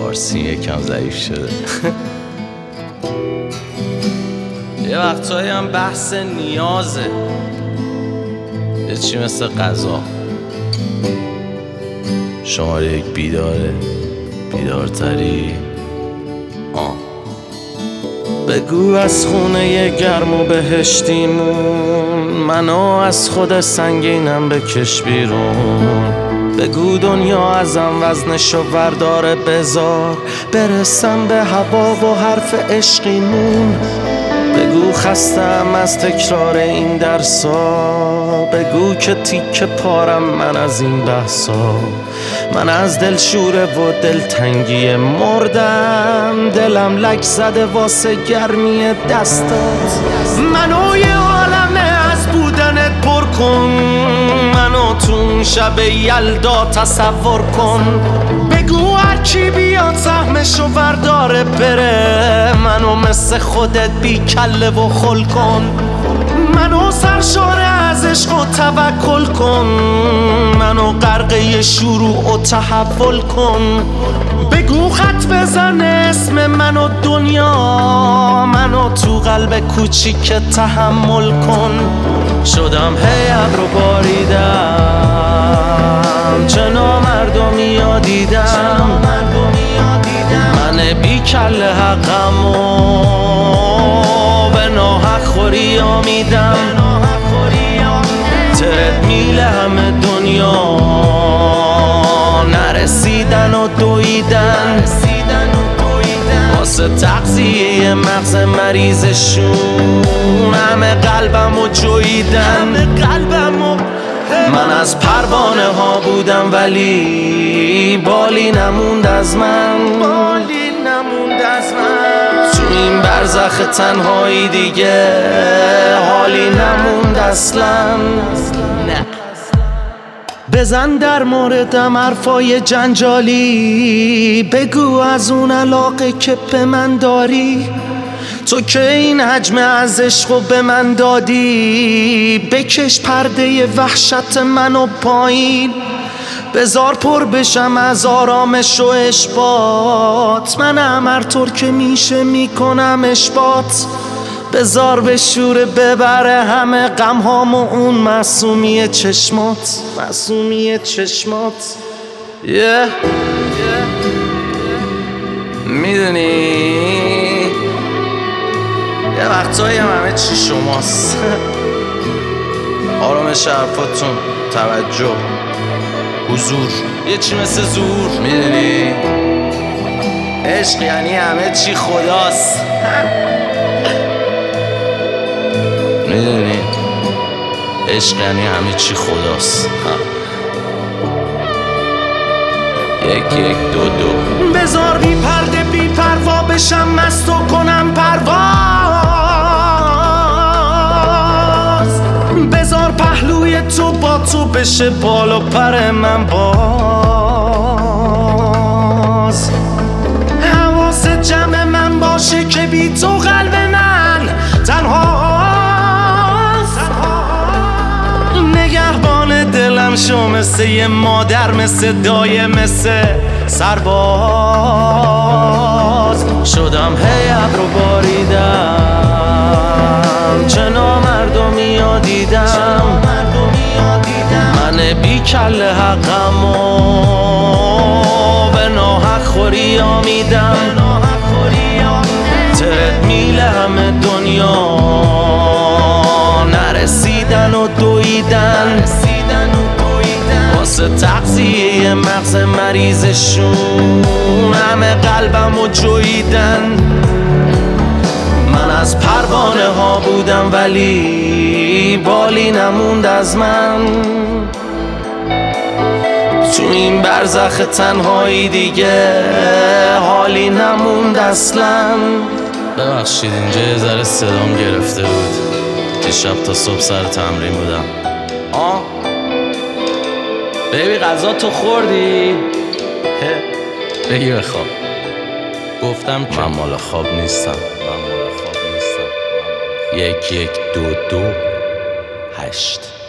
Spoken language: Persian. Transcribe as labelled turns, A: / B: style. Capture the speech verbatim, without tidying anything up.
A: فارسی یکم ضعیف شده. یه وقتایی هم بحث نیازه، یه چی مثل غذا. شماره یک بیداره، بیدارتری. آه بگو از خونه گرم و بهشتیمون، منو از خود سنگینم بکش بیرون. بگو دنیا ازم وزنشو ورداره، بذار برسم به هوا و حرف عشقیمون. بگو خستم از تکرار این درسا، بگو که تیکه پارم من از این بحثا. من از دل شوره و دلتنگی مردم، دلم لک زده واسه گرمی دستات. منو یه عالمه از بودنت پر کن، منو تو شب یلدا تصور کن. بگو هرکی بیاد سهمشو ورداره بره، منو مثل خودت بی کله و خل کن. منو سرشاره از عشق و توکل کن، منو غرقه شروع و تحول کن. بگو خط بزن اسم منو دنیا، منو تو قلب کوچیک تحمل کن. شدم هی ابرو باریدم، چه نامردمی یادیدم. من بی کله حقمو به ناحق خوری آمیدم. ترد میله همه دنیا نرسیدن و دویدن، واسه تغذیه مغز مریضشون همه قلبمو جویدن. من از پروانه ها بودم ولی بالی نموند از من. تو این برزخ تنهایی دیگه حالی نموند اصلا. بزن در موردم حرفای جنجالی، بگو از اون علاقه که به من داری. تو که این حجم از عشقو به من دادی، بکش پرده وحشت منو پایین. بذار پر بشم از آرامش و اشباط، منم هر طور که میشه میکنم اشباط. بذار به شور ببره همه غم هامو اون معصومی چشمات، معصومی چشمات. yeah. yeah. میدونی یه وقتایی هم همه چی شماست. آرامش حرفاتون، توجه، حضور، یه چی مثل زور. میدونی عشق یعنی همه چی خداست. میدونی عشق یعنی همه چی خداست. یک یک دو دو. بذار بی پرده بی پروا بشم، مست و کنم پرواز. بذار پهلوی تو با تو بشه بال و پر من باز. حواس جمع من باشه که بی تو قلب من تنهاست. نگهبان دلم شو مثل یه مادر، مثل دایه، مثل سرباز. شدم هی ابرو باریدم، چه نامردمی یادیدم. من بی کله حقمو به ناحق خوری آمیدم. ترد میله همه دنیا نرسیدن و دویدن، واسه تغذیه مغز مریضشون همه قلبمو جویدن. من از پروانه ها بودم ولی بالی نموند از من. تو این برزخ تنهایی دیگه حالی نموند اصلا. ببخشید اینجا یه ذره صدام گرفته بود، دیشب تا صبح سر تمرین بودم. آه بیبی غذا تو خوردی؟ بگی بخواب. گفتم که من مال خواب نیستم، من مال خواب نیستم. یک یک دو دو هشت.